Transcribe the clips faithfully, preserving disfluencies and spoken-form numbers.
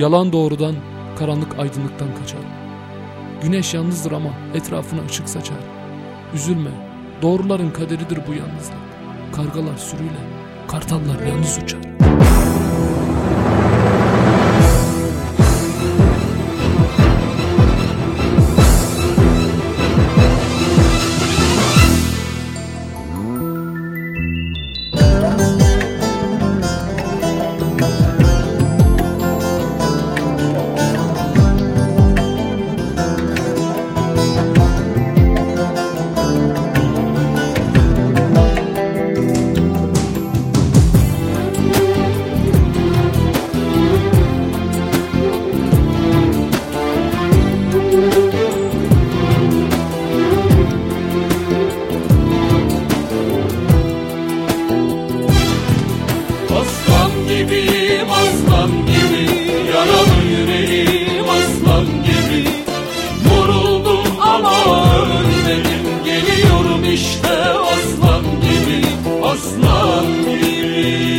Yalan doğrudan, karanlık aydınlıktan kaçar. Güneş yalnızdır ama etrafına ışık saçar. Üzülme, doğruların kaderidir bu yalnızlık. Kargalar sürüyle, kartallar yalnız uçar. Gibiyim aslan gibi, yaralı yüreğim aslan gibi. Vuruldum ama ölmedim, geliyorum işte aslan gibi, aslan gibi.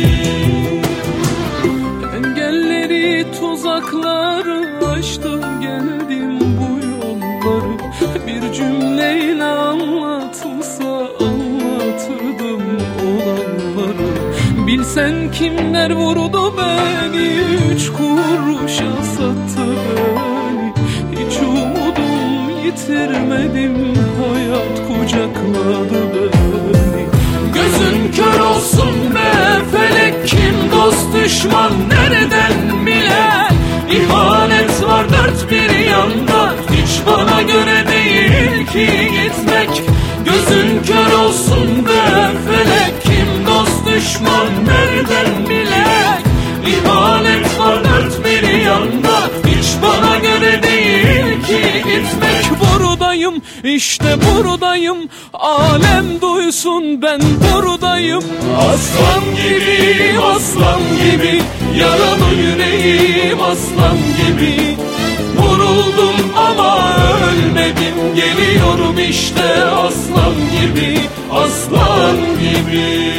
Engelleri, tuzakları aştım, geldim bu yolları. Bir cümleyle anlatılsa anlatırdım olanları. Bilsen kimler vurdu beni, üç kuruşa sattı beni. Hiç umudum yitirmedim, hayat kucakladı beni. Gözün kör olsun be felek, kim dost düşman nereden bile. İhanet var dört bir yanda, hiç bana göre değil ki gitmek. Gözün kör olsun be felek, kim dost düşman nereden bile. İhanet var dört bir yanda, hiç bana göre değil ki gitmek. Buradayım, işte buradayım, alem duysun ben buradayım. Aslan gibi, aslan gibi, yaralı yüreğim aslan gibi. Vuruldum ama ölmedim, geliyorum işte aslan gibi, aslan gibi.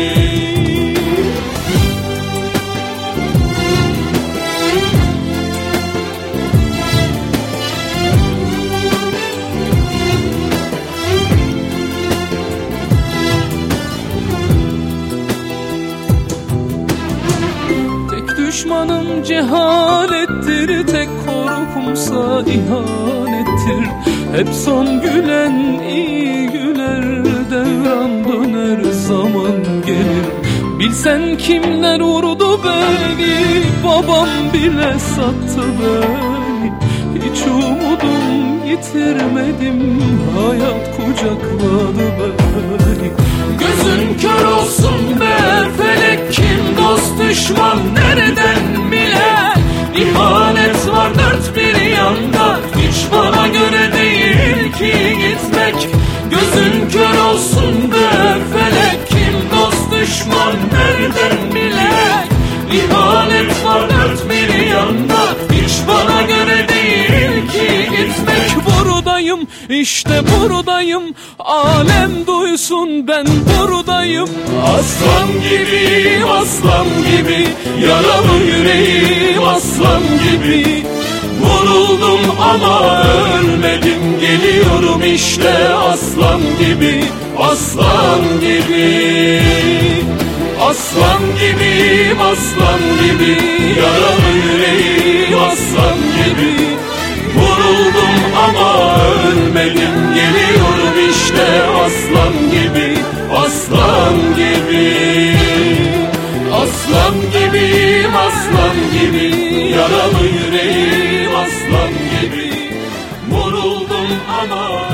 Düşmanım cehalettir, tek korkumsa ihanettir. Hep son gülen iyi güler, devran döner zaman gelir. Bilsen kimler vurdu beni, babam bile sattı beni. Hiç umudum yitirmedim, hayat kucakladı beni. Gözün kör olsun be felek, kim dost düşman nereden bile. İhanet var dört bir yanda, hiç bana göre değil ki gitmek. Gözün kör olsun be felek, kim dost düşman nereden bile. İhanet var dört bir yanda, hiç bana göre değil ki gitmek. Buradayım, işte buradayım, alem duysun ben buradayım. Aslan gibi, aslan gibi, yaralı yüreğim aslan gibi. Vuruldum ama ölmedim, geliyorum işte aslan gibi, aslan gibi. Aslan gibiyim aslan gibi, yaralı yüreğim aslan gibi. Vuruldum ama ölmedim, geliyorum işte aslan gibi, aslan gibi. Aslan gibiyim aslan gibi, yaralı yüreğim aslan gibi. Vuruldum ama